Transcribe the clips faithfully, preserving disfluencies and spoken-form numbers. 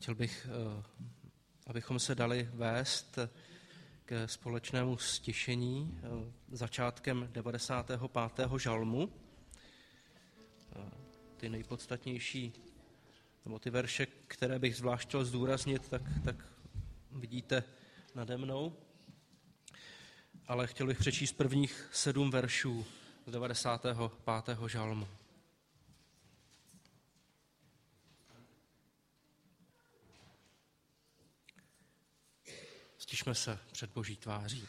Chtěl bych, abychom se dali vést ke společnému stišení začátkem devadesátého pátého žalmu. Ty nejpodstatnější, nebo ty verše, které bych zvlášť chtěl zdůraznit, tak, tak vidíte nade mnou. Ale chtěl bych přečíst prvních sedm veršů z devadesátého pátého žalmu. Stišme se před Boží tváří.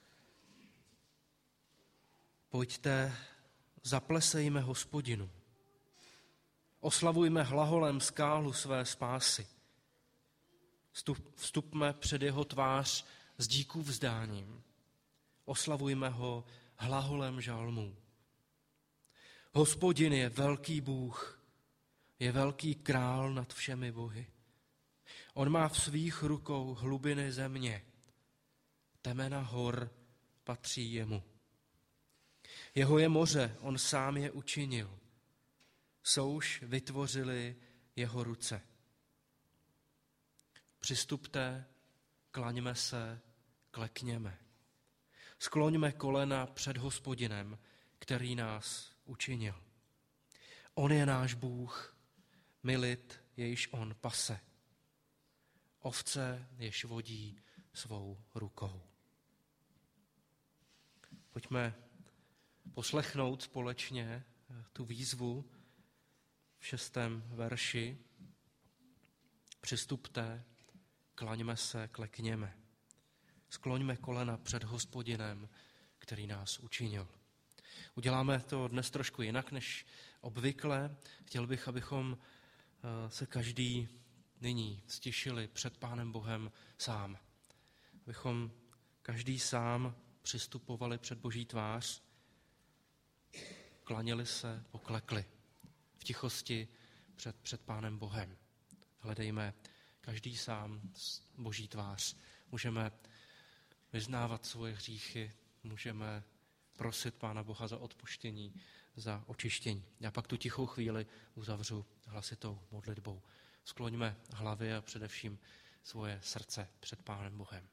Pojďte, zaplesejme Hospodinu. Oslavujme hlaholem skálu své spásy. Vstupme před jeho tvář s díků vzdáním. Oslavujme ho hlaholem žalmů. Hospodin je velký Bůh, je velký král nad všemi bohy. On má v svých rukou hlubiny země. Temena hor patří jemu. Jeho je moře, on sám je učinil. Souš vytvořili jeho ruce. Přistupte, klaňme se, klekněme. Skloňme kolena před Hospodinem, který nás učinil. On je náš Bůh, my lid, jejž on pase. Ovce, jež vodí svou rukou. Pojďme poslechnout společně tu výzvu v šestém verši. Přistupte, klaňme se, klekněme. Skloňme kolena před Hospodinem, který nás učinil. Uděláme to dnes trošku jinak než obvykle. Chtěl bych, abychom se každý nyní stišili před Pánem Bohem sám. Abychom každý sám přistupovali před Boží tvář, klaněli se, poklekli v tichosti před, před Pánem Bohem. Hledejme každý sám Boží tvář. Můžeme vyznávat svoje hříchy, můžeme prosit Pána Boha za odpuštění, za očištění. Já pak tu tichou chvíli uzavřu hlasitou modlitbou. Skloňme hlavy a především svoje srdce před Pánem Bohem.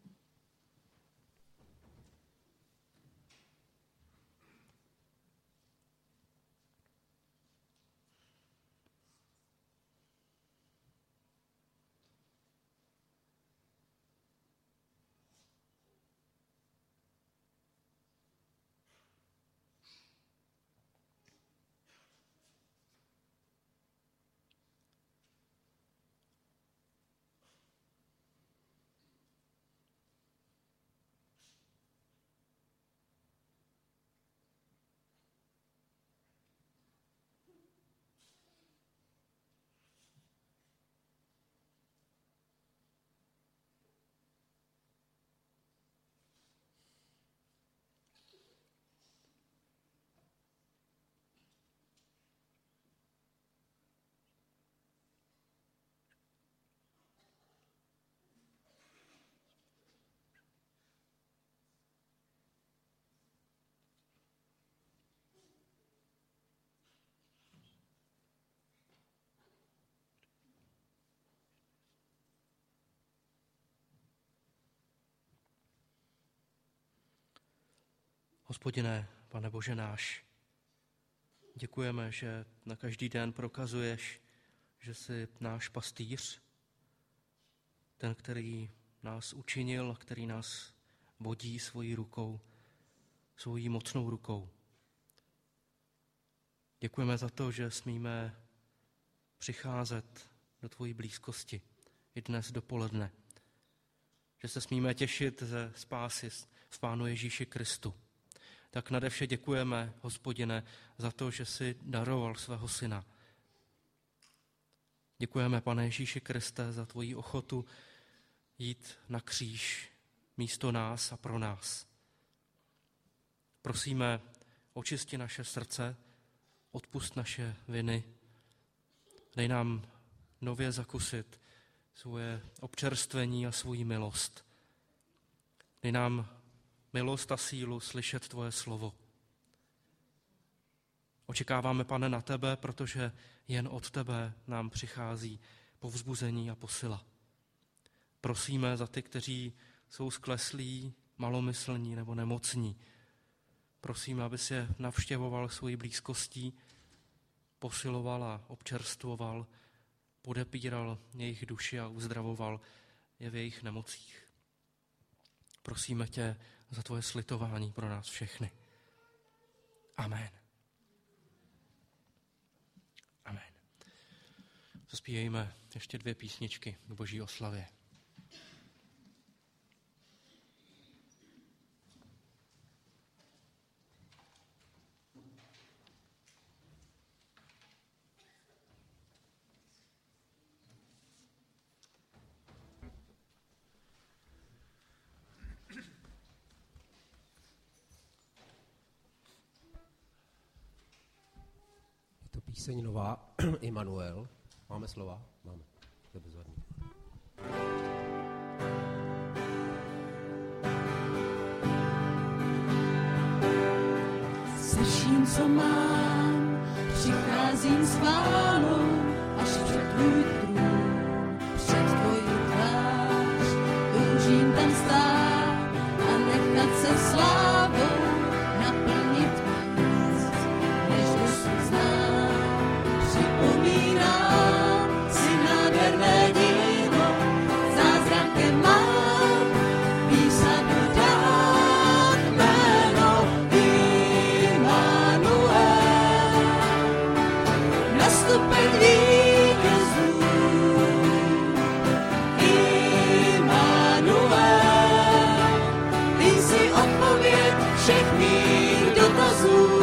Hospodine, Pane Bože náš, děkujeme, že na každý den prokazuješ, že jsi náš pastýř, ten, který nás učinil, který nás vodí svojí rukou, svojí mocnou rukou. Děkujeme za to, že smíme přicházet do tvojí blízkosti i dnes dopoledne, že se smíme těšit ze spásy v Pánu Ježíši Kristu. Tak nade vše děkujeme, Hospodine, za to, že jsi daroval svého syna. Děkujeme, Pane Ježíši Kriste, za tvoji ochotu jít na kříž místo nás a pro nás. Prosíme, očisti naše srdce, odpusť naše viny, dej nám nově zakusit svoje občerstvení a svoji milost. Dej nám milost a sílu slyšet tvoje slovo. Očekáváme, Pane, na tebe, protože jen od tebe nám přichází povzbuzení a posila. Prosíme za ty, kteří jsou skleslí, malomyslní nebo nemocní. Prosíme, aby si je navštěvoval svojí blízkostí, posiloval a občerstvoval, podepíral jejich duši a uzdravoval je v jejich nemocích. Prosíme tě za tvoje slitování pro nás všechny. Amen. Amen. Zaspívejme ještě dvě písničky k Boží oslavě. Píseň nová, Immanuel. Máme slova? Máme. To je bezvadný. Se vším, co mám, přicházím s chválou až před tvůj trůn, před tvoji tvář. Toužím tam stát a nechat se slávou naplnit víc, než dosud znám. Připomínám si nádherné dílo, zázrakem mám písat dát jméno Immanuel. Nastupen vítězů Immanuel. Ty jsi odpověď všech mých dotazů.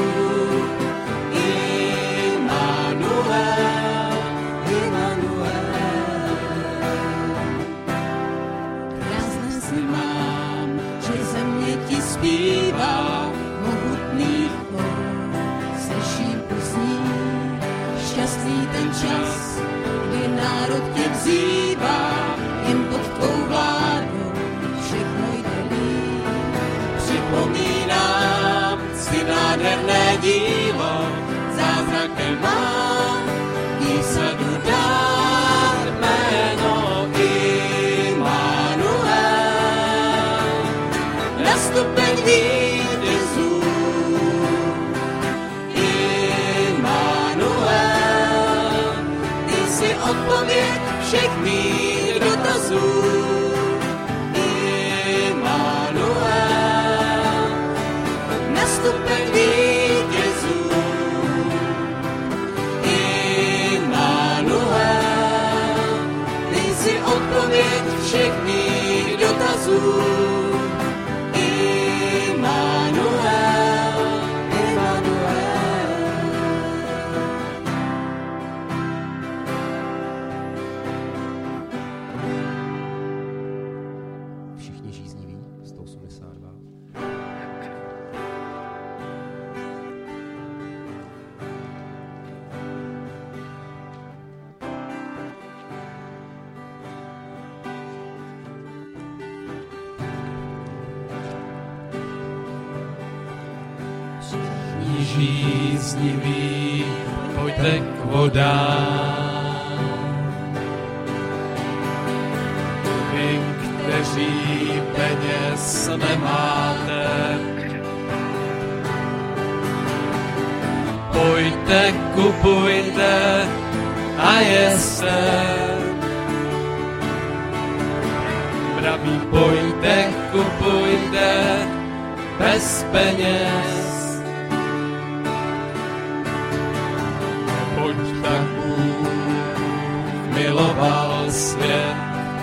Zpívá mohutný chor, slyším uzní, šťastný ten čas, kdy národ tě vzývá, jen pod tvou vládou všechno jde líp. Připomínám si nádherné dílo, zázrakem mám výsadu dát jméno Immanuel. Nastupen vítězů Immanuel. Ty jsi odpověď všech mých dotazů Immanuel. Nastupen vítězů Immanuel. Ty jsi odpověď všech mých dotazů. Žíznivý, pojďte k vodám. Vy, kteří peněz nemáte, pojďte, kupujte a jeste. Braví, pojďte, kupujte bez peněz. Tak Bůh miloval svět,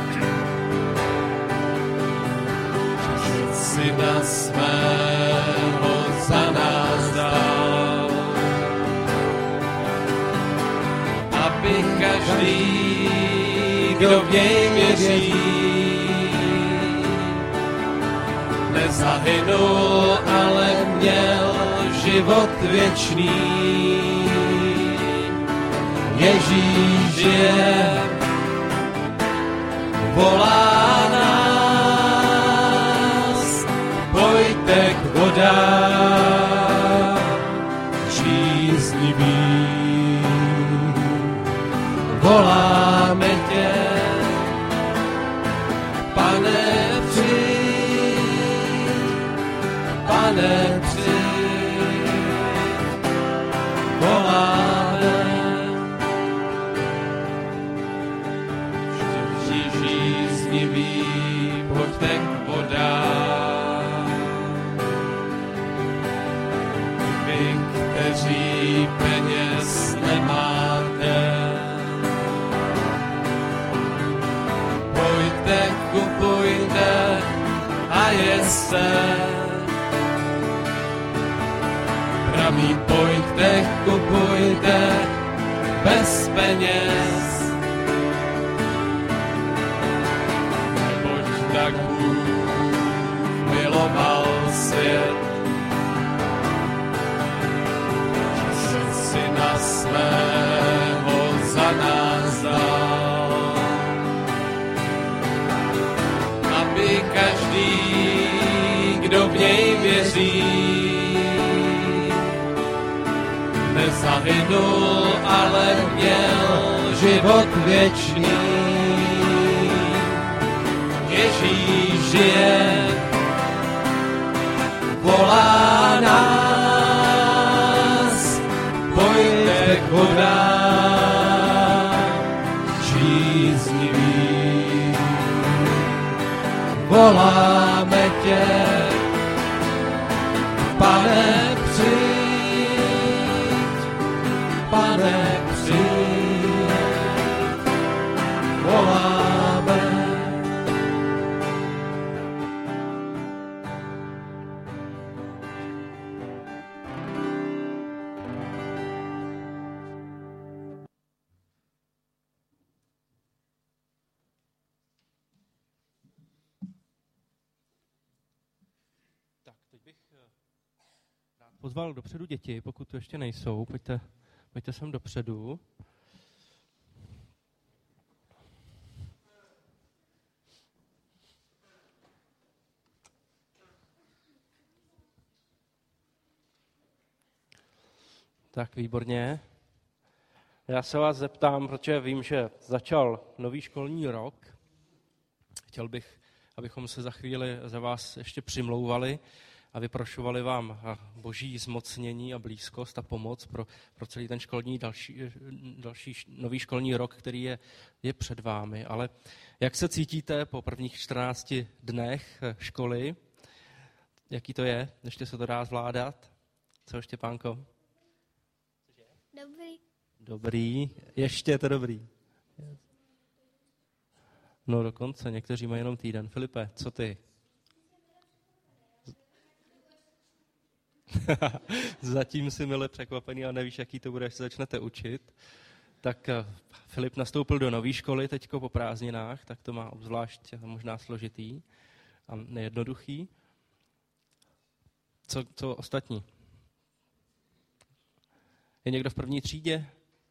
že syna svého za nás dal, aby každý, kdo v něj věří, nezahynul, ale měl život věčný. Ježíš je, volá nás, pojďte k vodám žíznivým. Voláme Pane, přijď, voláme. Všichni žízniví, pojďte k vodám. Vy, kteří peněz nemáte, pojďte, kupujte a jeste. Praví, pojďte, kupujte bez peněz. Neboť tak Bůh miloval svět, že se syna svého za nás dal, aby každý, kdo v něj věří, nezahynul, ale měl život věčný. Ježíš žije, volá nás, pojďte k vodám žíznivý. Voláme tě, Pane, přijď, Pane, přijď, voláme. Tak, teď bych rád pozval dopředu děti, pokud tu ještě nejsou, pojďte, pojďte sem dopředu. Tak, výborně. Já se vás zeptám, protože vím, že začal nový školní rok. Chtěl bych, abychom se za chvíli za vás ještě přimlouvali a vyprošovali vám boží zmocnění a blízkost a pomoc pro, pro celý ten školní další, další nový školní rok, který je, je před vámi. Ale jak se cítíte po prvních čtrnácti dnech školy? Jaký to je? Ještě se to dá zvládat? Co, Štěpánko? Dobrý. Dobrý. Ještě je to dobrý. No dokonce, někteří mají jenom týden. Filipe, co ty? Zatím si mile překvapený a nevíš, jaký to bude, až se začnete učit. Tak Filip nastoupil do nové školy teďko po prázdninách, tak to má obzvlášť možná složitý a nejednoduchý. Co, co ostatní? Je někdo v první třídě?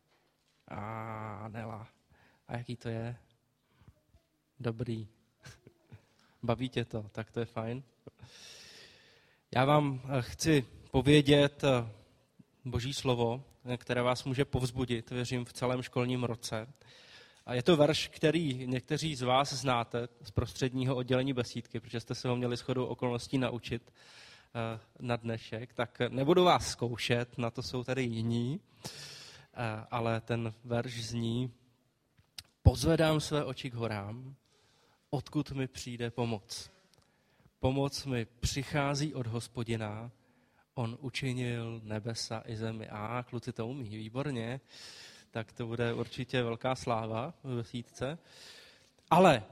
A Nela. A jaký to je? Dobrý. Baví tě to, tak to je fajn. Já vám chci povědět Boží slovo, které vás může povzbudit, věřím, v celém školním roce. A je to verš, který někteří z vás znáte z prostředního oddělení besídky, protože jste se ho měli shodou okolností naučit na dnešek. Tak nebudu vás zkoušet, na to jsou tady jiní, ale ten verš zní: pozvedám své oči k horám, odkud mi přijde pomoc. Pomoc mi přichází od Hospodina, on učinil nebesa i zemi. A kluci to umí, výborně, tak to bude určitě velká sláva v besídce. Ale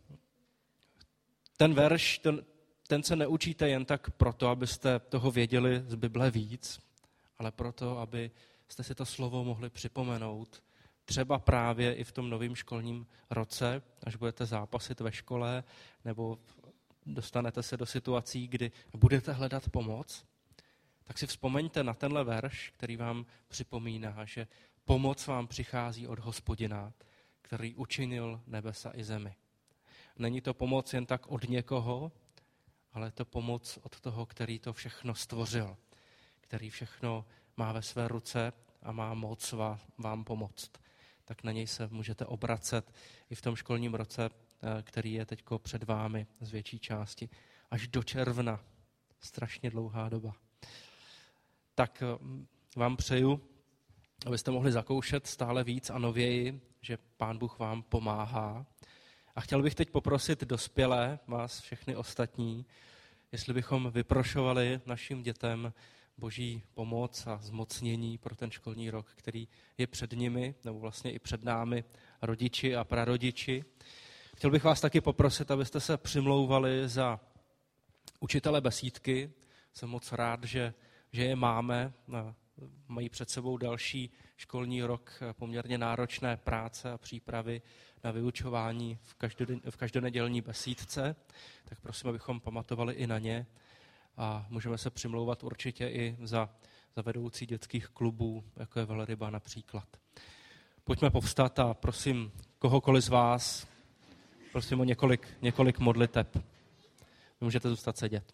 ten verš, ten, ten se neučíte jen tak proto, abyste toho věděli z Bible víc, ale proto, abyste si to slovo mohli připomenout, třeba právě i v tom novém školním roce, až budete zápasit ve škole, nebo dostanete se do situací, kdy budete hledat pomoc, tak si vzpomeňte na tenhle verš, který vám připomíná, že pomoc vám přichází od Hospodina, který učinil nebesa i zemi. Není to pomoc jen tak od někoho, ale je to pomoc od toho, který to všechno stvořil, který všechno má ve své ruce a má moc vám pomoct. Tak na něj se můžete obracet i v tom školním roce, který je teď před vámi z větší části. Až do června strašně dlouhá doba. Tak vám přeju, abyste mohli zakoušet stále víc a nověji, že Pán Bůh vám pomáhá. A chtěl bych teď poprosit dospělé, vás všechny ostatní, jestli bychom vyprošovali našim dětem Boží pomoc a zmocnění pro ten školní rok, který je před nimi, nebo vlastně i před námi, rodiči a prarodiči. Chtěl bych vás taky poprosit, abyste se přimlouvali za učitele besídky. Jsem moc rád, že, že je máme. Mají před sebou další školní rok poměrně náročné práce a přípravy na vyučování v, každoden, v každonedělní besídce. Tak prosím, abychom pamatovali i na ně. A můžeme se přimlouvat určitě i za, za vedoucí dětských klubů, jako je Velryba například. Pojďme povstat a prosím kohokoliv z vás, prosím o několik, několik modliteb. Vy můžete zůstat sedět.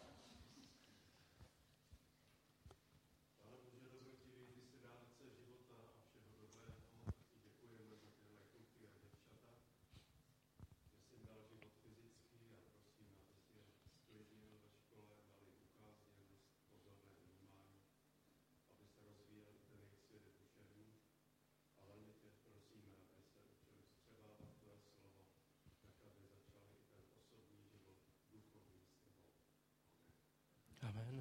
Amen.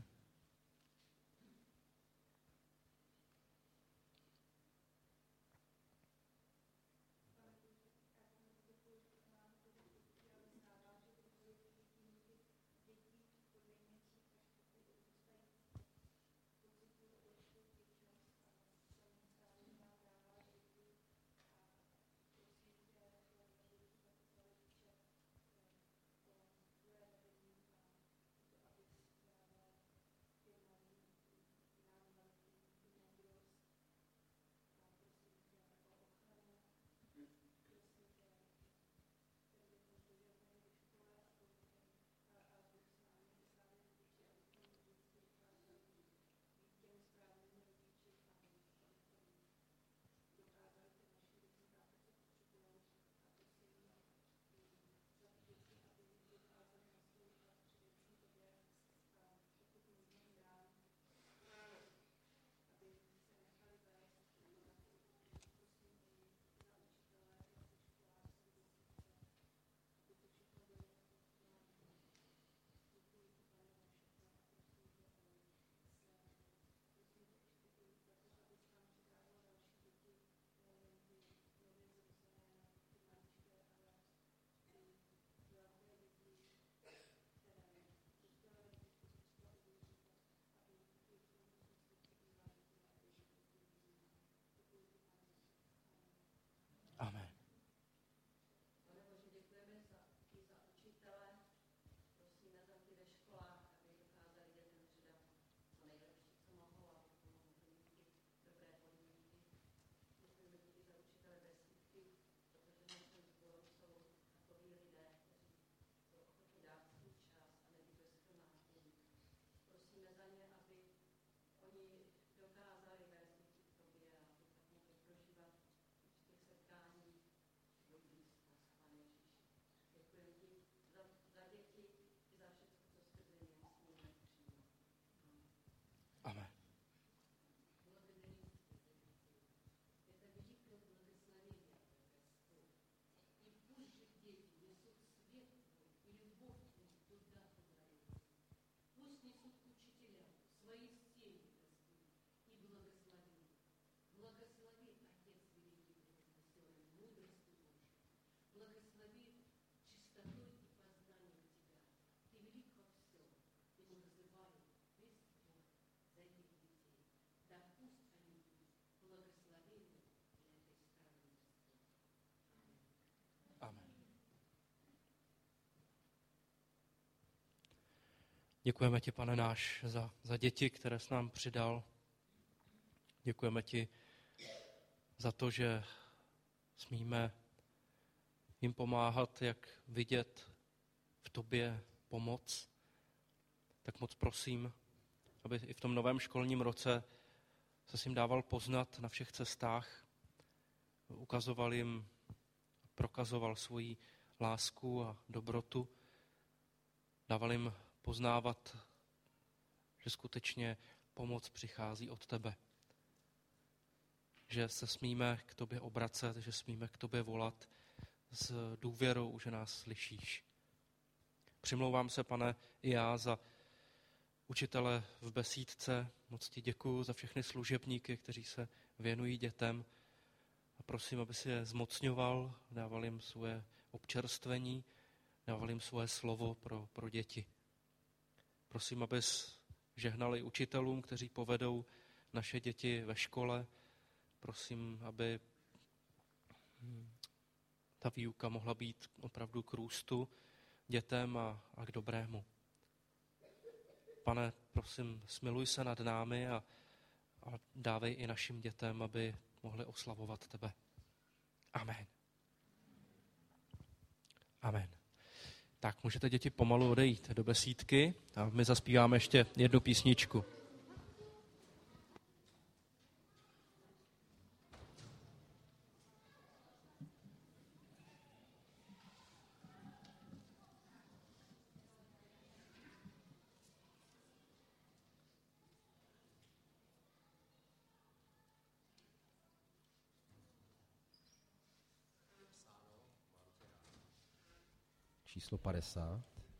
Amen. Amen. Děkujeme ti, Pane náš, za, za děti, které jsi nám přidal. Děkujeme ti za to, že smíme jim pomáhat, jak vidět v tobě pomoc. Tak moc prosím, aby i v tom novém školním roce se jim dával poznat na všech cestách, ukazoval jim, prokazoval svoji lásku a dobrotu, dával jim poznávat že skutečně pomoc přichází od tebe. Že se smíme k tobě obracet, že smíme k tobě volat s důvěrou, že nás slyšíš. Přimlouvám se, Pane, i já za učitele v besídce. Moc ti děkuju za všechny služebníky, kteří se věnují dětem. A prosím, aby si je zmocňoval, dával jim svoje občerstvení, dával jim svoje slovo pro, pro děti. Prosím, abys žehnal i učitelům, kteří povedou naše děti ve škole. Prosím, aby ta výuka mohla být opravdu k růstu dětem a, a k dobrému. Pane, prosím, smiluj se nad námi a, a dávej i našim dětem, aby mohli oslavovat tebe. Amen. Amen. Tak, můžete děti pomalu odejít do besídky a my zaspíváme ještě jednu písničku. Číslo padesát.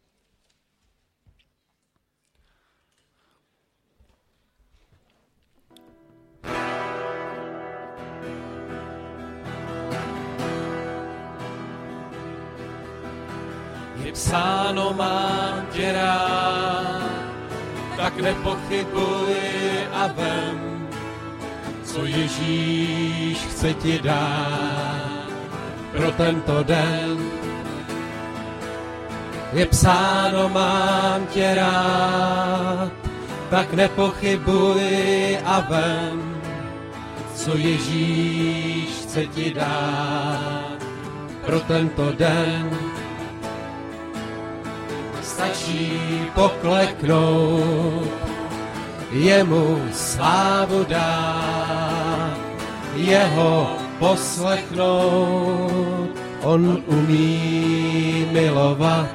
Je psáno, mám tě rád, tak nepochybuj a vem, co Ježíš chce ti dát pro tento den. Je psáno, mám tě rád, tak nepochybuj a vem, co Ježíš chce ti dát pro tento den. Stačí pokleknout, jemu slávu dát, jeho poslechnout, on umí milovat.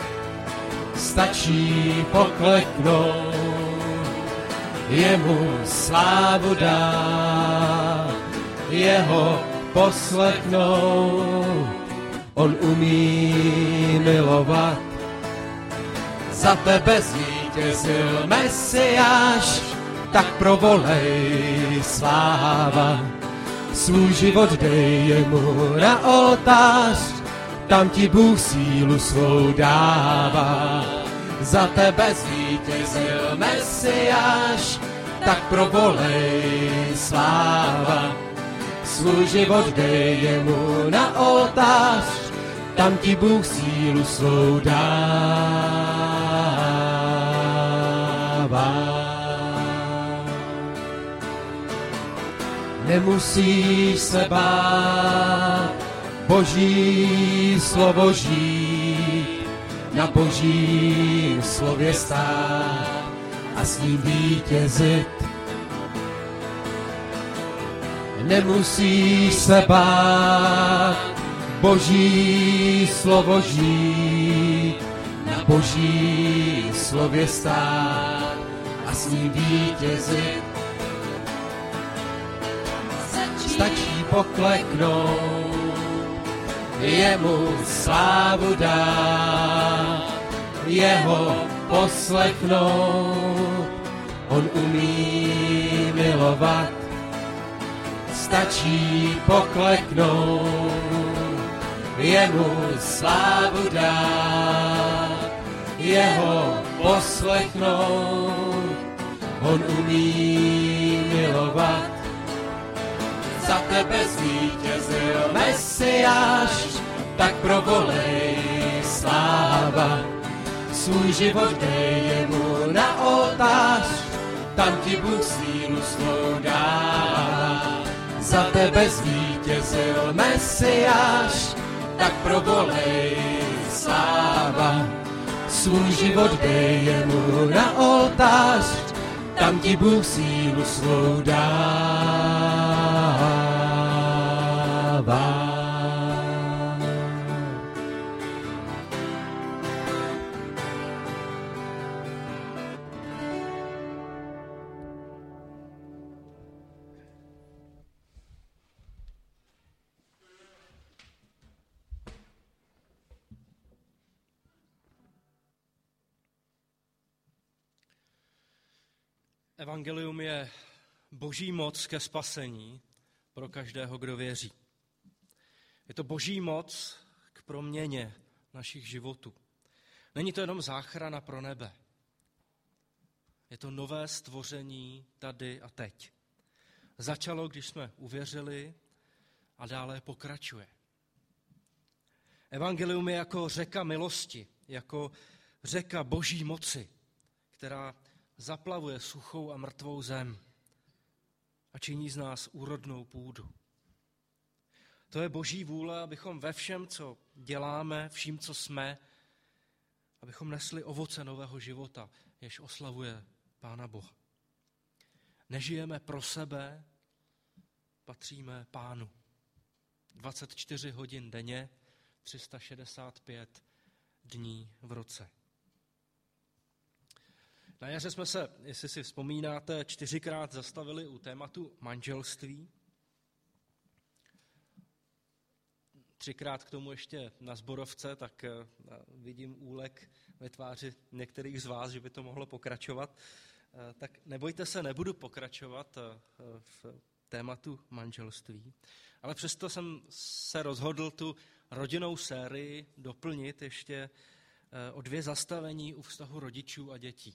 Stačí pokleknout, jemu slávu dát, jeho poslechnout, on umí milovat. Za tebe zvítězil Mesiáš, tak provolej sláva. Svůj život dej jemu na oltář, tam ti Bůh sílu svou dává. Za tebe zvítězil Mesiáš, tak provolej sláva. Svůj život dej jemu na oltář, tam ti Bůh sílu svou dává. Nemusíš se bát, Boží slovo žít, na Božím slově stát a s ním vítězit. Nemusíš se bát, Boží slovo žít, na Boží slově stát a s ním vítězit. Stačí pokleknout, jemu slávu dát, jeho poslechnout, on umí milovat. Stačí pokleknout, jemu slávu dát, jeho poslechnout, on umí milovat. Za tebe zvítězil Mesiáš, tak provolej sláva. Svůj život dej jemu na oltář, tam ti Bůh sílu svou dává. Za tebe zvítězil Mesiáš, tak provolej sláva. Svůj život dej jemu na oltář, tam ti Bůh sílu svou dává. Evangelium je boží moc ke spasení pro každého, kdo věří. Je to boží moc k proměně našich životů. Není to jenom záchrana pro nebe. Je to nové stvoření tady a teď. Začalo, když jsme uvěřili, a dále pokračuje. Evangelium je jako řeka milosti, jako řeka boží moci, která zaplavuje suchou a mrtvou zem a činí z nás úrodnou půdu. To je boží vůle, abychom ve všem, co děláme, vším, co jsme, abychom nesli ovoce nového života, jež oslavuje Pána Boha. Nežijeme pro sebe, patříme Pánu. dvacet čtyři hodin denně, tři sta šedesát pět dní v roce. Na jaře jsme se, jestli si vzpomínáte, čtyřikrát zastavili u tématu manželství. Třikrát k tomu ještě na Zborovce, tak vidím úlek ve tváři některých z vás, že by to mohlo pokračovat. Tak nebojte se, nebudu pokračovat v tématu manželství, ale přesto jsem se rozhodl tu rodinnou sérii doplnit ještě o dvě zastavení u vztahu rodičů a dětí.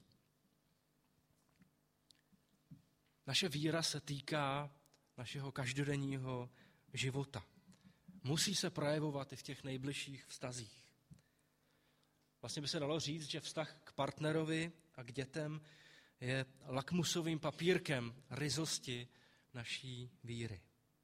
Naše víra se týká našeho každodenního života. Musí se projevovat i v těch nejbližších vztazích. Vlastně by se dalo říct, že vztah k partnerovi a k dětem je lakmusovým papírkem ryzosti naší víry.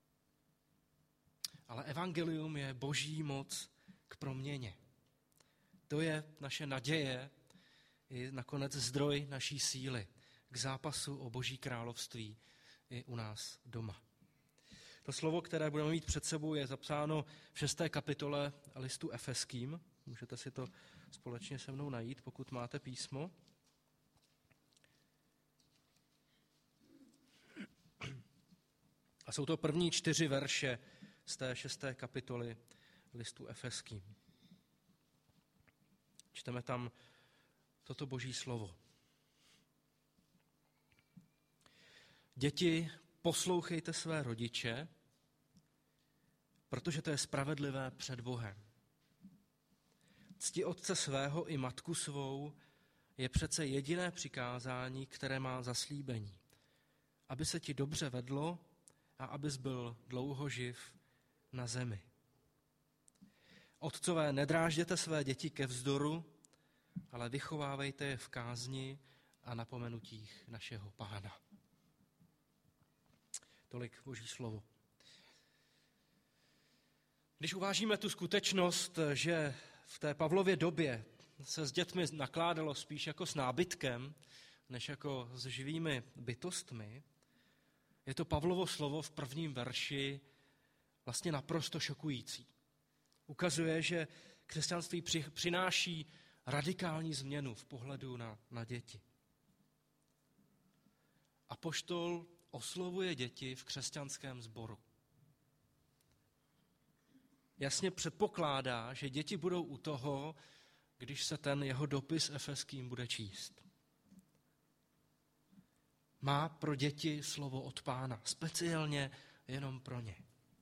Ale evangelium je boží moc k proměně. To je naše naděje i nakonec zdroj naší síly k zápasu o boží království i u nás doma. To slovo, které budeme mít před sebou, je zapsáno v šesté kapitole listu Efeským. Můžete si to společně se mnou najít, pokud máte písmo. A jsou to první čtyři verše z té šesté kapitoly listu Efeským. Čteme tam toto boží slovo. Děti, poslouchejte své rodiče, protože to je spravedlivé před Bohem. Cti otce svého i matku svou je přece jediné přikázání, které má zaslíbení, aby se ti dobře vedlo a abys byl dlouho živ na zemi. Otcové, nedrážděte své děti ke vzdoru, ale vychovávejte je v kázni a napomenutích našeho Pána. Tolik boží slovo. Když uvážíme tu skutečnost, že v té Pavlově době se s dětmi nakládalo spíš jako s nábytkem, než jako s živými bytostmi, je to Pavlovo slovo v prvním verši vlastně naprosto šokující. Ukazuje, že křesťanství přináší radikální změnu v pohledu na, na děti. Apoštol oslovuje děti v křesťanském sboru. Jasně předpokládá, že děti budou u toho, když se ten jeho dopis Efeským bude číst. Má pro děti slovo od Pána, speciálně jenom pro ně.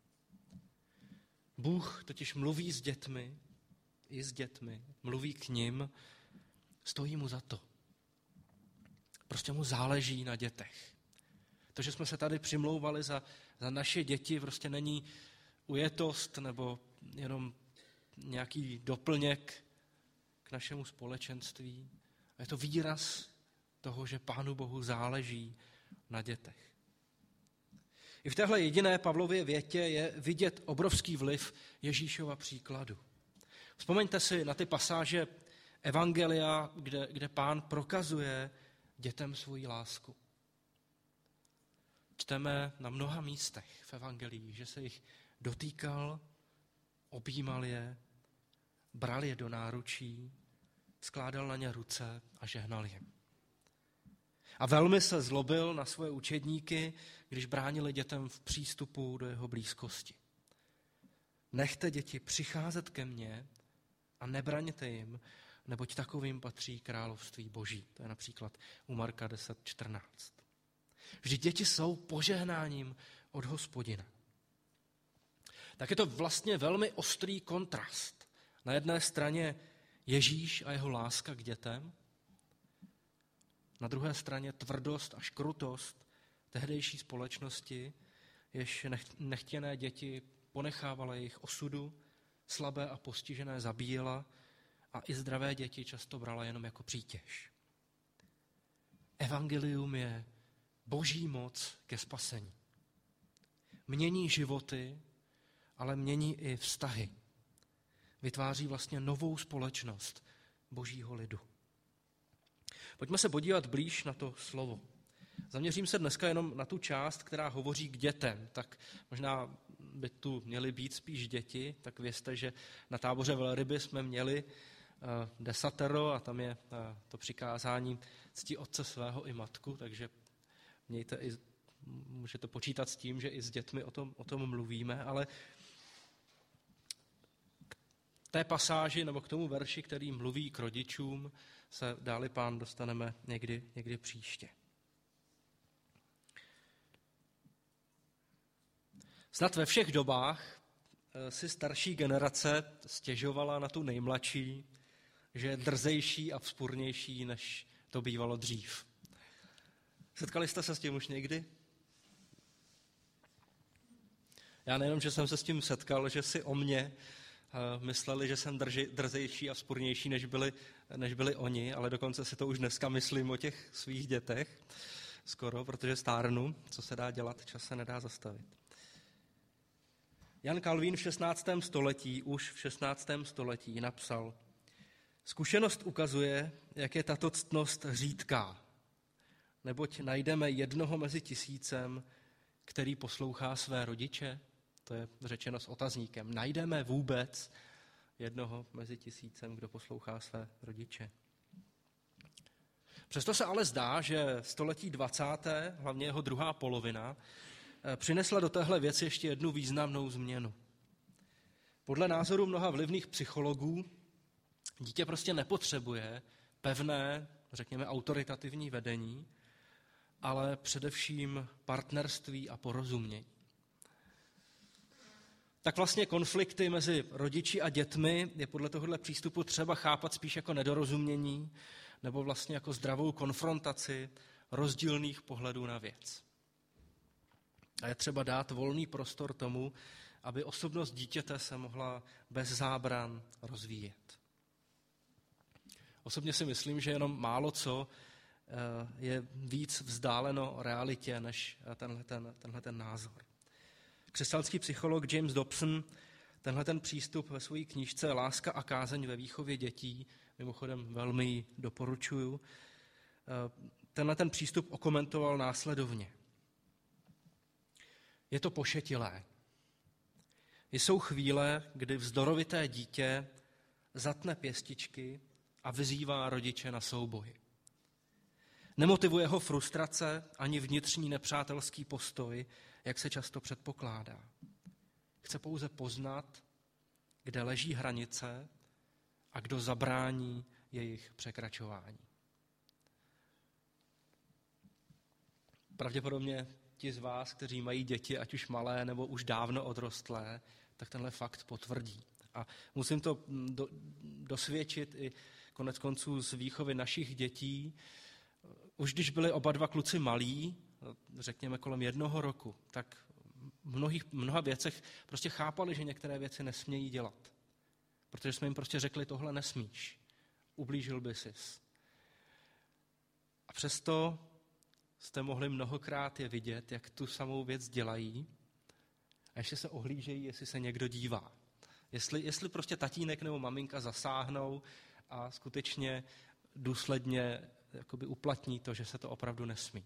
Bůh totiž mluví s dětmi, i s dětmi, mluví k nim, stojí mu za to. Prostě mu záleží na dětech. To, že jsme se tady přimlouvali za, za naše děti, prostě není ujetost nebo jenom nějaký doplněk k našemu společenství. A je to výraz toho, že Pánu Bohu záleží na dětech. I v téhle jediné Pavlově větě je vidět obrovský vliv Ježíšova příkladu. Vzpomeňte si na ty pasáže Evangelia, kde, kde Pán prokazuje dětem svoji lásku. Čteme na mnoha místech v Evangelii, že se jich dotýkal, objímal je, bral je do náručí, skládal na ně ruce a žehnal jim. A velmi se zlobil na svoje učedníky, když bránili dětem v přístupu do jeho blízkosti. Nechte děti přicházet ke mně a nebraňte jim, neboť takovým patří království Boží. To je například u Marka deset čtrnáct. Vždyť děti jsou požehnáním od Hospodina. Tak je to vlastně velmi ostrý kontrast. Na jedné straně Ježíš a jeho láska k dětem, na druhé straně tvrdost a škrutost tehdejší společnosti, jež nechtěné děti ponechávala jejich osudu, slabé a postižené zabíjela a i zdravé děti často brala jenom jako přítěž. Evangelium je boží moc ke spasení. Mění životy, ale mění i vztahy. Vytváří vlastně novou společnost božího lidu. Pojďme se podívat blíž na to slovo. Zaměřím se dneska jenom na tu část, která hovoří k dětem. Tak možná by tu měly být spíš děti, tak vězte, že na táboře velryby jsme měli desatero a tam je to přikázání cti otce svého i matku, takže mějte i, můžete počítat s tím, že i s dětmi o tom, o tom mluvíme, ale k té pasáži nebo k tomu verši, který mluví k rodičům, se dáli Pán dostaneme někdy, někdy příště. Snad ve všech dobách si starší generace stěžovala na tu nejmladší, že je drzejší a vzpurnější, než to bývalo dřív. Setkali jste se s tím už někdy? Já nejenom, že jsem se s tím setkal, že si o mě mysleli, že jsem drži, drzejší a vzpurnější, než byli, než byli oni, ale dokonce si to už dneska myslím o těch svých dětech, skoro, protože stárnu, co se dá dělat, čas se nedá zastavit. Jan Kalvín v šestnáctém století, už v šestnáctém století napsal: Zkušenost ukazuje, jak je tato ctnost řídká, neboť najdeme jednoho mezi tisícem, který poslouchá své rodiče. To je řečeno s otazníkem. Najdeme vůbec jednoho mezi tisícem, kdo poslouchá své rodiče. Přesto se ale zdá, že století dvacáté, hlavně jeho druhá polovina, přinesla do téhle věci ještě jednu významnou změnu. Podle názoru mnoha vlivných psychologů dítě prostě nepotřebuje pevné, řekněme, autoritativní vedení, ale především partnerství a porozumění. Tak vlastně konflikty mezi rodiči a dětmi je podle tohohle přístupu třeba chápat spíš jako nedorozumění nebo vlastně jako zdravou konfrontaci rozdílných pohledů na věc. A je třeba dát volný prostor tomu, aby osobnost dítěte se mohla bez zábran rozvíjet. Osobně si myslím, že jenom málo co je víc vzdáleno realitě než tenhle ten, tenhle ten názor. Křesťanský psycholog James Dobson tenhle ten přístup ve své knížce Láska a kázeň ve výchově dětí, mimochodem velmi ji doporučuju, tenhle ten přístup okomentoval následovně. Je to pošetilé. Jsou chvíle, kdy vzdorovité dítě zatne pěstičky a vyzývá rodiče na souboj. Nemotivuje ho frustrace ani vnitřní nepřátelský postoj, jak se často předpokládá. Chce pouze poznat, kde leží hranice a kdo zabrání jejich překračování. Pravděpodobně ti z vás, kteří mají děti, ať už malé nebo už dávno odrostlé, tak tenhle fakt potvrdí. A musím to do, dosvědčit i konec konců z výchovy našich dětí. Už když byli oba dva kluci malí, řekněme kolem jednoho roku, tak v mnohých, mnoha věcech prostě chápali, že některé věci nesmějí dělat. Protože jsme jim prostě řekli, tohle nesmíš, ublížil by sis. A přesto jste mohli mnohokrát je vidět, jak tu samou věc dělají a ještě se ohlížejí, jestli se někdo dívá. Jestli, jestli prostě tatínek nebo maminka zasáhnou a skutečně důsledně jakoby uplatní to, že se to opravdu nesmí.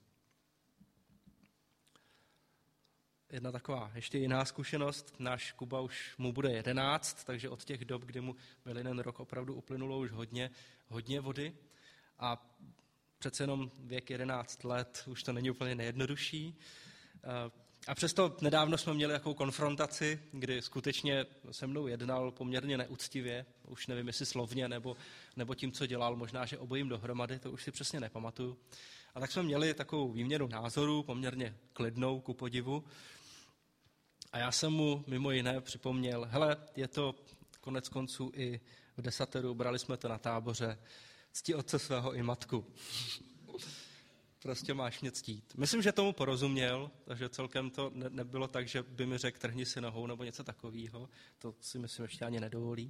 Jedna taková ještě jiná zkušenost. Náš Kuba už mu bude jedenáct, takže od těch dob, kdy mu byl jeden rok, opravdu uplynulo už hodně, hodně vody. A přece jenom věk jedenáct let, už to není úplně nejjednodušší. A přesto nedávno jsme měli takovou konfrontaci, kdy skutečně se mnou jednal poměrně neúctivě, už nevím, jestli slovně, nebo, nebo tím, co dělal, možná, že obojím dohromady, to už si přesně nepamatuju. A tak jsme měli takovou výměnu názorů, poměrně klidnou, ku podivu. A já jsem mu mimo jiné připomněl, hele, je to konec konců i v desateru, brali jsme to na táboře, cti otce svého i matku. Prostě máš mě ctít. Myslím, že tomu porozuměl, takže celkem to ne- nebylo tak, že by mi řekl trhni si nohou nebo něco takového. To si myslím ještě ani nedovolí.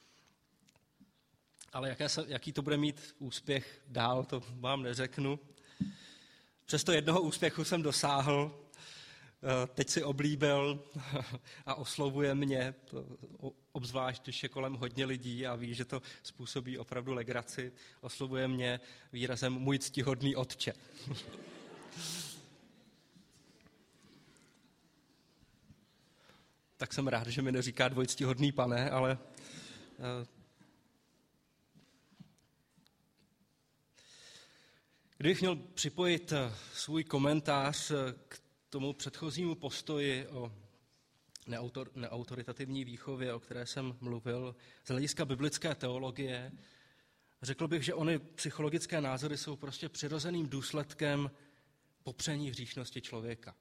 Ale jaké se, jaký to bude mít úspěch dál, to vám neřeknu. Přesto jednoho úspěchu jsem dosáhl, teď si oblíbil a oslovuje mě, obzvlášť, když je kolem hodně lidí a ví, že to způsobí opravdu legraci, oslovuje mě výrazem můj ctihodný otče. Tak jsem rád, že mi neříká dvojctihodný pane, ale kdybych měl připojit svůj komentář k tomu předchozímu postoji o neautor, neautoritativní výchově, o které jsem mluvil, z hlediska biblické teologie, řekl bych, že ony psychologické názory jsou prostě přirozeným důsledkem popření hříšnosti člověka.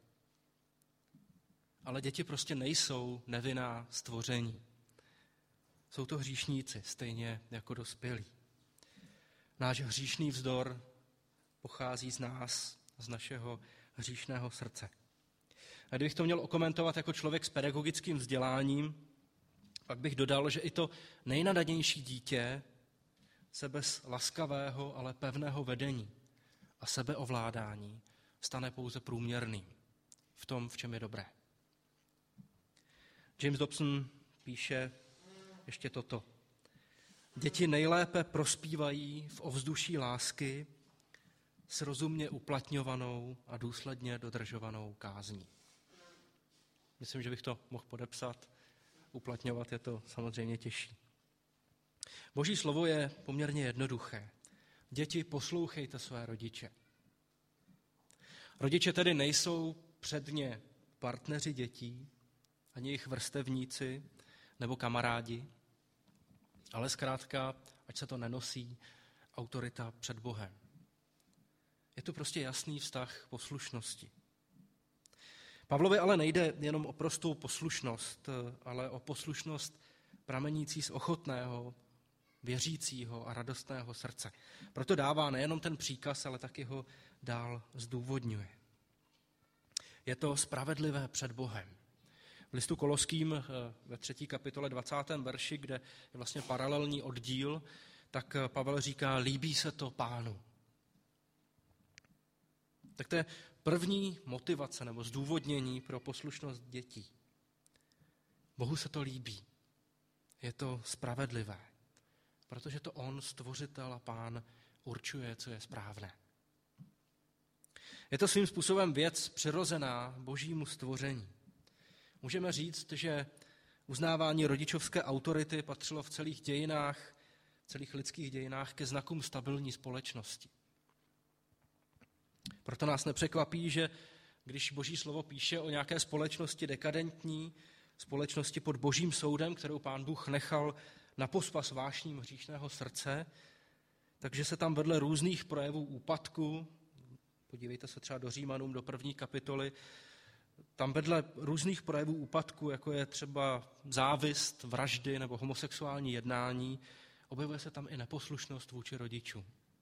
Ale děti prostě nejsou nevinná stvoření. Jsou to hříšníci, stejně jako dospělí. Náš hříšný vzdor pochází z nás, z našeho hříšného srdce. A kdybych to měl okomentovat jako člověk s pedagogickým vzděláním, pak bych dodal, že i to nejnadanější dítě se bez laskavého, ale pevného vedení a sebeovládání stane pouze průměrným v tom, v čem je dobré. James Dobson píše ještě toto. Děti nejlépe prospívají v ovzduší lásky s rozumně uplatňovanou a důsledně dodržovanou kázní. Myslím, že bych to mohl podepsat. Uplatňovat je to samozřejmě těžší. Boží slovo je poměrně jednoduché. Děti, poslouchejte své rodiče. Rodiče tedy nejsou předně partneři dětí, ani jejich vrstevníci nebo kamarádi, ale zkrátka, ať se to nenosí, autorita před Bohem. Je to prostě jasný vztah poslušnosti. Pavlovi ale nejde jenom o prostou poslušnost, ale o poslušnost pramenící z ochotného, věřícího a radostného srdce. Proto dává nejenom ten příkaz, ale taky ho dál zdůvodňuje. Je to spravedlivé před Bohem. V listu Koloským ve třetí kapitole dvacátém verši, kde je vlastně paralelní oddíl, tak Pavel říká, líbí se to Pánu. Tak to je první motivace nebo zdůvodnění pro poslušnost dětí. Bohu se to líbí. Je to spravedlivé, protože to on, stvořitel a Pán, určuje, co je správné. Je to svým způsobem věc přirozená Božímu stvoření. Můžeme říct, že uznávání rodičovské autority patřilo v celých dějinách, v celých lidských dějinách ke znakům stabilní společnosti. Proto nás nepřekvapí, že když Boží slovo píše o nějaké společnosti dekadentní, společnosti pod Božím soudem, kterou Pán Bůh nechal na pospas vášním hříšného srdce, takže se tam vedle různých projevů úpadku, podívejte se třeba do Římanům, do první kapitoly, tam vedle různých projevů úpadku, jako je třeba závist, vraždy nebo homosexuální jednání, objevuje se tam i neposlušnost vůči rodičům.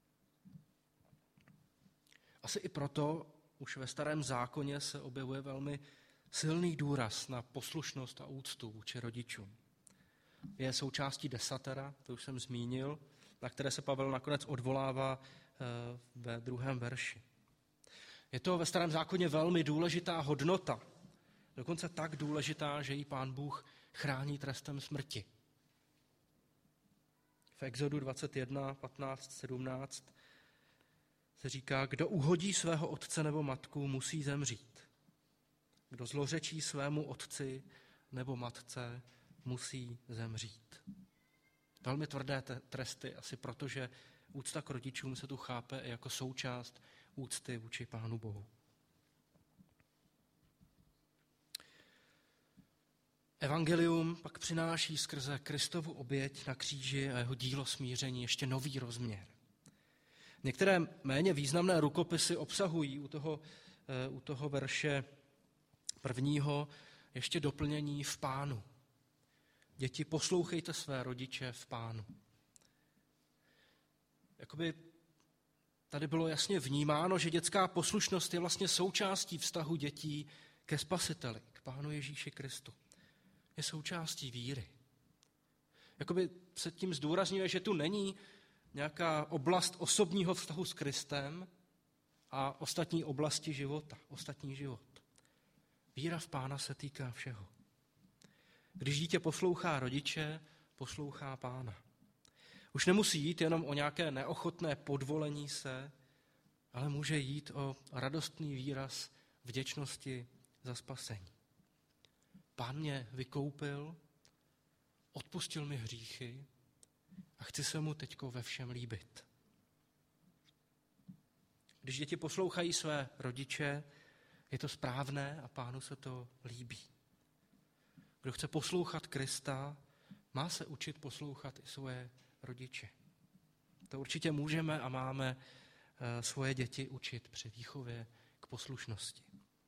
Asi i proto už ve Starém zákoně se objevuje velmi silný důraz na poslušnost a úctu vůči rodičům. Je součástí desatera, to už jsem zmínil, na které se Pavel nakonec odvolává ve druhém verši. Je to ve Starém zákoně velmi důležitá hodnota, dokonce tak důležitá, že ji Pán Bůh chrání trestem smrti. V Exodu dvacet jedna, patnáct, sedmnáct se říká, kdo uhodí svého otce nebo matku, musí zemřít. Kdo zlořečí svému otci nebo matce, musí zemřít. Velmi tvrdé tresty, asi protože úcta k rodičům se tu chápe jako součást úcty vůči Pánu Bohu. Evangelium pak přináší skrze Kristovu oběť na kříži a jeho dílo smíření ještě nový rozměr. Některé méně významné rukopisy obsahují u toho, u toho verše prvního ještě doplnění v Pánu. Děti, poslouchejte své rodiče v Pánu. Jakoby tady bylo jasně vnímáno, že dětská poslušnost je vlastně součástí vztahu dětí ke Spasiteli, k Pánu Ježíši Kristu. Je součástí víry. Jakoby se tím zdůrazňuje, že tu není nějaká oblast osobního vztahu s Kristem a ostatní oblasti života, ostatní život. Víra v Pána se týká všeho. Když dítě poslouchá rodiče, poslouchá Pána. Už nemusí jít jenom o nějaké neochotné podvolení se, ale může jít o radostný výraz vděčnosti za spasení. Pán mě vykoupil, odpustil mi hříchy a chci se mu teďko ve všem líbit. Když děti poslouchají své rodiče, je to správné a Pánu se to líbí. Kdo chce poslouchat Krista, má se učit poslouchat i svoje rodiče. To určitě můžeme a máme svoje děti učit při výchově k poslušnosti.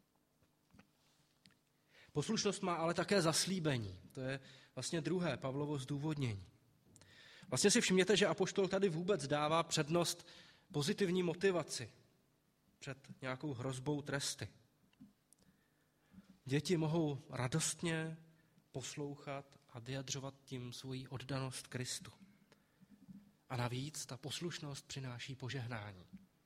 Poslušnost má ale také zaslíbení. To je vlastně druhé Pavlovo zdůvodnění. Vlastně si všimněte, že apoštol tady vůbec dává přednost pozitivní motivaci před nějakou hrozbou tresty. Děti mohou radostně poslouchat a vyjadřovat tím svoji oddanost Kristu. A navíc ta poslušnost přináší požehnání.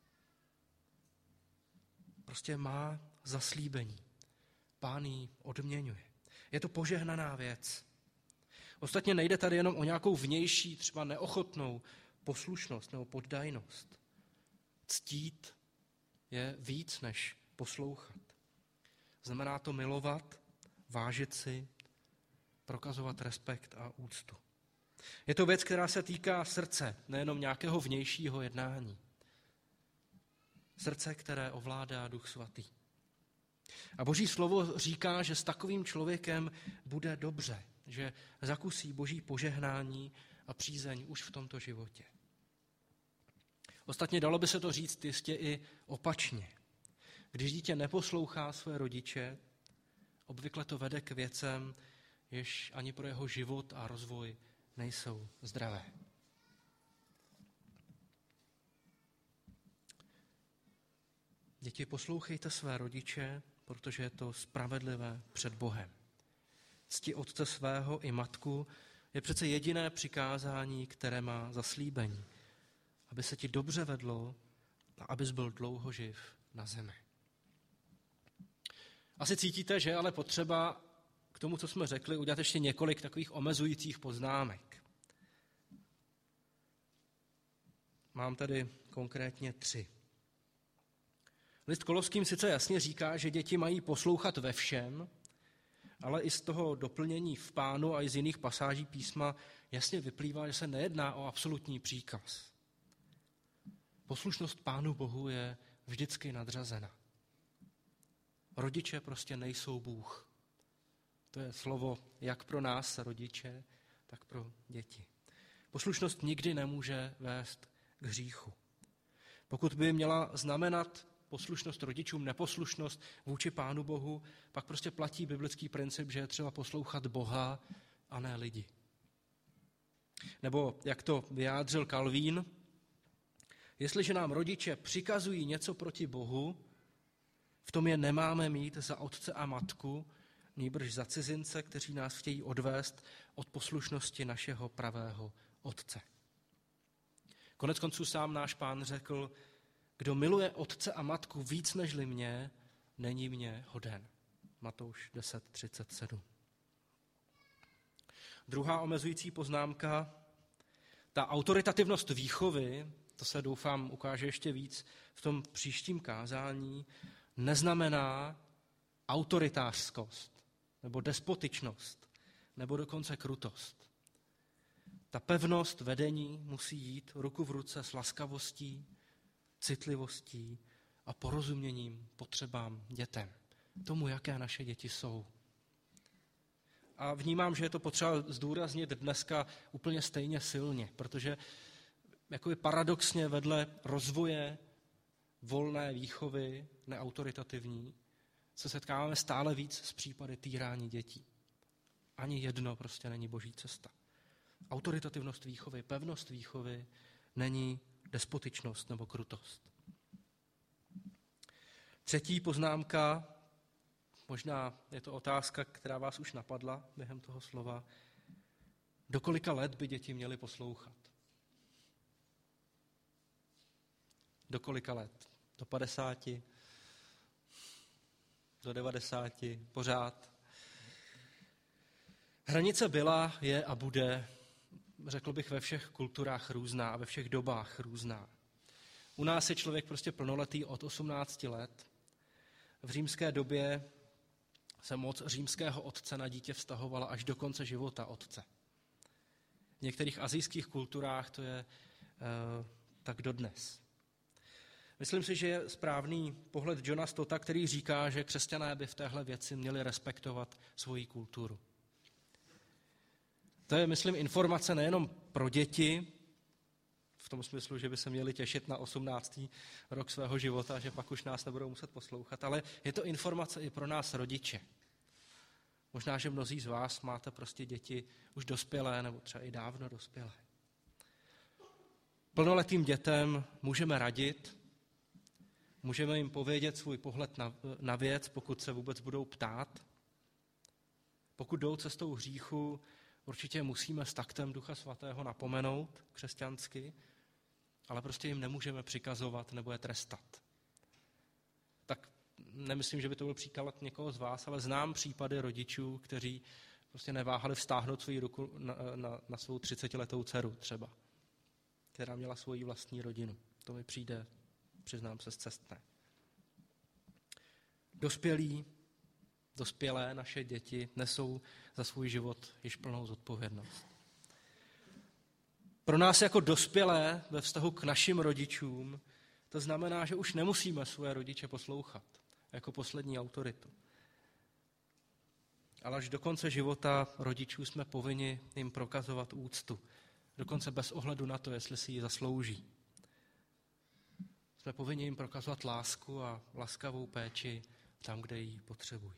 Prostě má zaslíbení. Pán ji odměňuje. Je to požehnaná věc. Ostatně nejde tady jenom o nějakou vnější, třeba neochotnou poslušnost nebo poddajnost. Ctít je víc než poslouchat. Znamená to milovat, vážit si, prokazovat respekt a úctu. Je to věc, která se týká srdce, nejenom nějakého vnějšího jednání. Srdce, které ovládá Duch Svatý. A Boží slovo říká, že s takovým člověkem bude dobře, že zakusí Boží požehnání a přízeň už v tomto životě. Ostatně dalo by se to říct jistě i opačně. Když dítě neposlouchá své rodiče, obvykle to vede k věcem, jež ani pro jeho život a rozvoj nejsou zdravé. Děti, poslouchejte své rodiče, protože je to spravedlivé před Bohem. Cti otce svého i matku je přece jediné přikázání, které má zaslíbení, aby se ti dobře vedlo a abys byl dlouho živ na zemi. Asi cítíte, že je ale potřeba k tomu, co jsme řekli, udělat ještě několik takových omezujících poznámek. Mám tady konkrétně tři. List Koloským sice jasně říká, že děti mají poslouchat ve všem, ale i z toho doplnění v Pánu a i z jiných pasáží písma jasně vyplývá, že se nejedná o absolutní příkaz. Poslušnost Pánu Bohu je vždycky nadřazena. Rodiče prostě nejsou Bůh. To je slovo jak pro nás, rodiče, tak pro děti. Poslušnost nikdy nemůže vést k hříchu. Pokud by měla znamenat poslušnost rodičům, neposlušnost vůči Pánu Bohu, pak prostě platí biblický princip, že je třeba poslouchat Boha a ne lidi. Nebo jak to vyjádřil Kalvín, jestliže nám rodiče přikazují něco proti Bohu, v tom je nemáme mít za otce a matku, nýbrž za cizince, kteří nás chtějí odvést od poslušnosti našeho pravého otce. Konec konců sám náš Pán řekl, kdo miluje otce a matku víc nežli mě, není mě hoden. Matouš deset třicet sedm. Druhá omezující poznámka, ta autoritativnost výchovy, to se doufám ukáže ještě víc v tom příštím kázání, neznamená autoritářskost nebo despotičnost nebo dokonce krutost. Ta pevnost vedení musí jít ruku v ruce s laskavostí, citlivostí a porozuměním potřebám dětem. Tomu, jaké naše děti jsou. A vnímám, že je to potřeba zdůraznit dneska úplně stejně silně, protože jakoby paradoxně vedle rozvoje volné výchovy, neautoritativní, se setkáváme stále víc s případy týrání dětí. Ani jedno prostě není boží cesta. Autoritativnost výchovy, pevnost výchovy není despotičnost nebo krutost. Třetí poznámka, možná je to otázka, která vás už napadla během toho slova. Do kolika let by děti měly poslouchat? Do kolika let? Do padesáti? Do devadesáti? Pořád? Hranice byla, je a bude, řekl bych, ve všech kulturách různá a ve všech dobách různá. U nás je člověk prostě plnoletý od osmnácti let. V římské době se moc římského otce na dítě vztahovala až do konce života otce. V některých asijských kulturách to je e, tak dodnes. Myslím si, že je správný pohled Johna Stotta, který říká, že křesťané by v téhle věci měli respektovat svoji kulturu. To je, myslím, informace nejenom pro děti, v tom smyslu, že by se měli těšit na osmnáctý rok svého života, že pak už nás nebudou muset poslouchat, ale je to informace i pro nás rodiče. Možná, že mnozí z vás máte prostě děti už dospělé, nebo třeba i dávno dospělé. Plnoletým dětem můžeme radit, můžeme jim povědět svůj pohled na, na věc, pokud se vůbec budou ptát. Pokud jdou cestou hříchu, určitě musíme s taktem Ducha Svatého napomenout křesťansky, ale prostě jim nemůžeme přikazovat nebo je trestat. Tak nemyslím, že by to byl příklad někoho z vás, ale znám případy rodičů, kteří prostě neváhali vztáhnout svou ruku na, na, na svou třicetiletou dceru třeba, která měla svoji vlastní rodinu. To mi přijde, přiznám se, scestné. Dospělí, dospělé naše děti nesou za svůj život již plnou zodpovědnost. Pro nás jako dospělé ve vztahu k našim rodičům to znamená, že už nemusíme svoje rodiče poslouchat jako poslední autoritu. Ale až do konce života rodičů jsme povinni jim prokazovat úctu, dokonce bez ohledu na to, jestli si ji zaslouží. Jsme povinni jim prokazovat lásku a laskavou péči tam, kde ji potřebují.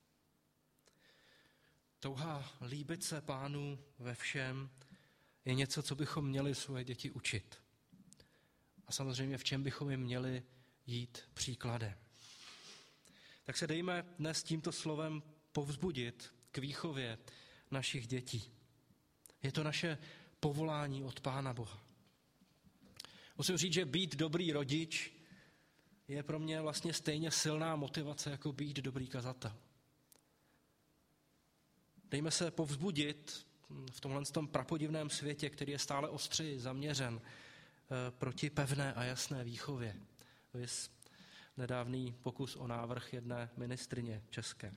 Touha líbit se Pánu ve všem je něco, co bychom měli svoje děti učit. A samozřejmě v čem bychom jim měli jít příkladem. Tak se dejme dnes tímto slovem povzbudit k výchově našich dětí. Je to naše povolání od Pána Boha. Musím říct, že být dobrý rodič je pro mě vlastně stejně silná motivace, jako být dobrý kazatel. Dejme se povzbudit v tomhle tom prapodivném světě, který je stále ostřeji zaměřen proti pevné a jasné výchově. Viz nedávný pokus o návrh jedné ministryně české.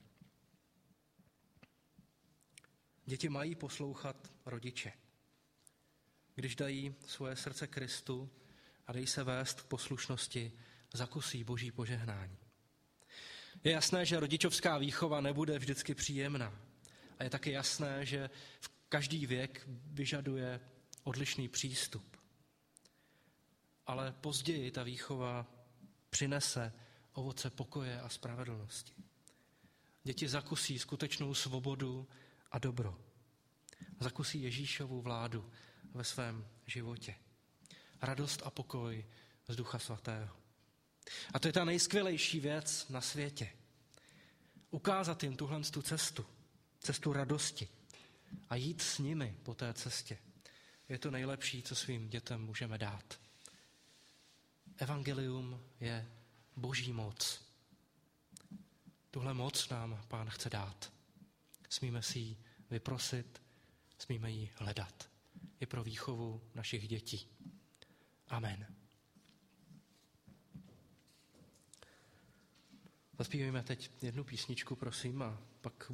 Děti mají poslouchat rodiče. Když dají svoje srdce Kristu a dají se vést k poslušnosti, zakusí Boží požehnání. Je jasné, že rodičovská výchova nebude vždycky příjemná. A je taky jasné, že v každý věk vyžaduje odlišný přístup. Ale později ta výchova přinese ovoce pokoje a spravedlnosti. Děti zakusí skutečnou svobodu a dobro. Zakusí Ježíšovu vládu ve svém životě. Radost a pokoj z Ducha Svatého. A to je ta nejskvělejší věc na světě. Ukázat jim tuhle tu cestu, cestu radosti a jít s nimi po té cestě. Je to nejlepší, co svým dětem můžeme dát. Evangelium je Boží moc. Tuhle moc nám Pán chce dát. Smíme si ji vyprosit, smíme ji hledat. I pro výchovu našich dětí. Amen. Zaspívejme teď jednu písničku, prosím, a pak